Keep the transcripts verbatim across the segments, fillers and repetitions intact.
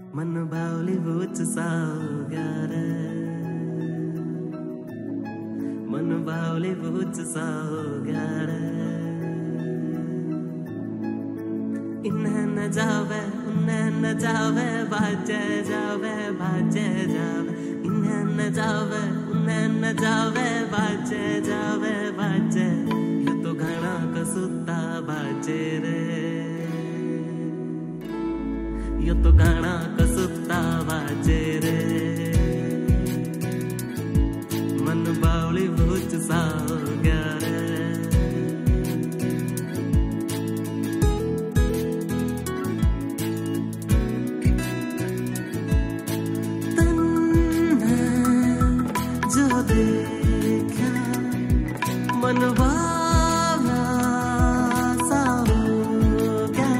मन बावली बूच साओगारे मन बावली बूच साओगारे इन्हें न जावे उन्हें न जावे बाजे जावे बाजे जावे इन्हें न जावे उन्हें न जावे बाजे जावे बाजे ये तो घना कसुता बाजे रे यो तो गाना कसुता बाजे रे मन बावली भूच साओगारे तन्ने जो देखा मन बावला सा हो गया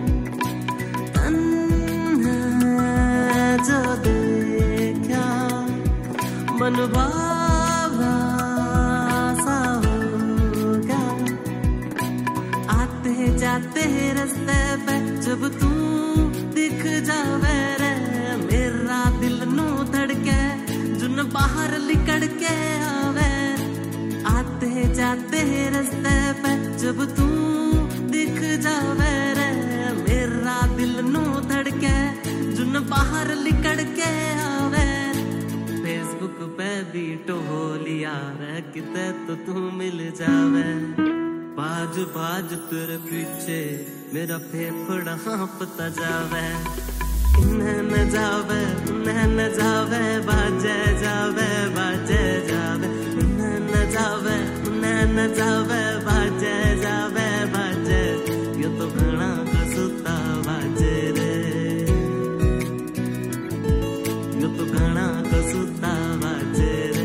जो देखा मन बाबा सा होगा आते जाते रास्ते पे जब तू दिख जावे रे मेरा दिल नू धड़के जुन बाहर लिकड़ के आवे आते जाते रास्ते पे जब तू दिख जावे रे मेरा दिल नू धड़के जुन बाहर लिकड़ के आवे फेसबुक पे भी टोलिया रे किते तो तू मिल जावे बाज बाज तेरे पीछे मेरा फेफड़ा हाँपता जावे इन्हें न जावे उन्हें न जावे बाजे जावे बाजे जावे इन्हें न जावे उन्हें न जावे बाजे जावे बाजे यो तो घना कसुता बाजे रे यो तो घना कसुता बाजे रे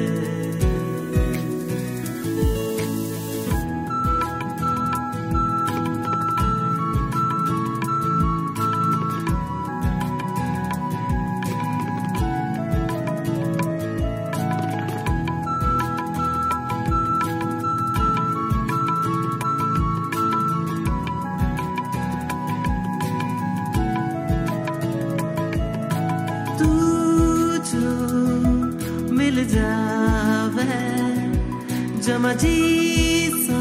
मिल जावे जमा जी सा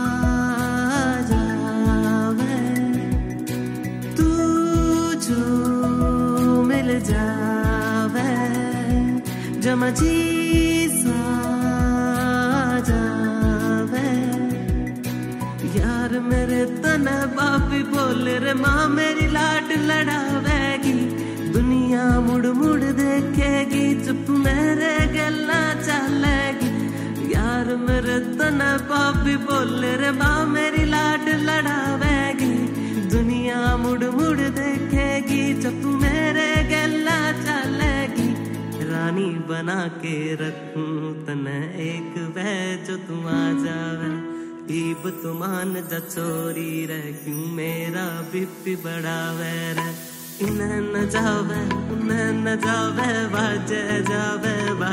जावे तू जो मिल जावे जमा जी सा जावे यार मेरे तना बापी बोले रे माँ मेरी लाड लड़ावेगी दुनिया मुड़ मुड़ देखेगी चुप मेरे गला चलेगी यार मेरे तना पापी बोले रे माँ मेरी लाड लड़ावेगी दुनिया मुड़ मुड़ देखेगी चुप मेरे गला चलेगी रानी बना के रखूं तने एक वह जो तुम आ जावे ईब तुमान जा चोरी रह क्यों मेरा बिपी बढ़ावे रे इन्हें न जावे उन्हें न जावे बाजे जावे